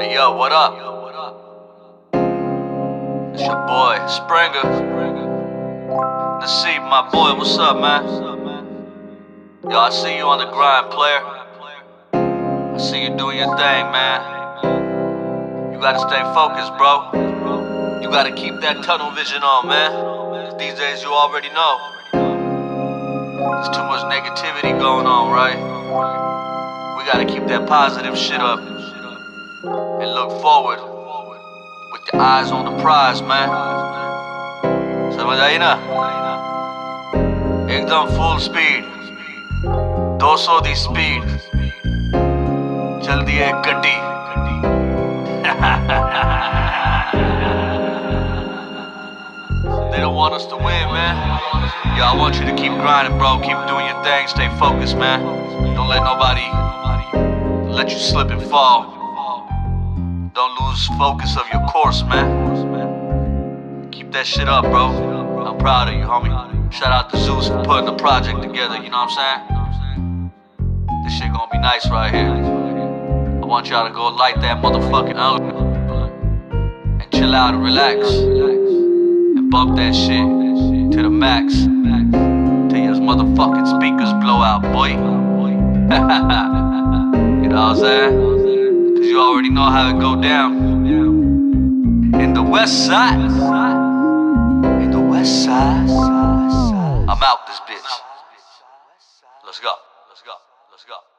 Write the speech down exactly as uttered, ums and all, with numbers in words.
Hey yo, what up? It's your boy, Springer. Nasib, my boy, what's up, man? Yo, I see you on the grind, player. I see you doing your thing, man. You gotta stay focused, bro. You gotta keep that tunnel vision on, man. 'Cause these days you already know there's too much negativity going on, right? We gotta keep that positive shit up and look forward with your eyes on the prize, man. समझ आई ना? एकदम full speed, two hundred दी speed, चलदी है गड्डी. They don't want us to win, man. Yo, I want you to keep grinding, bro. Keep doing your thing. Stay focused, man. Don't let nobody let you slip and fall. Don't lose focus of your course, man. Keep that shit up, bro. I'm proud of you, homie. Shout out to Zeus for putting the project together, you know what I'm saying? This shit gonna be nice right here. I want y'all to go light that motherfucking out and chill out and relax. And bump that shit to the max. Till your motherfucking speakers blow out, boy. You know what I'm saying? Cause you already know how it go down. In the west side. In the west side. I'm out this bitch. Let's go. Let's go. Let's go.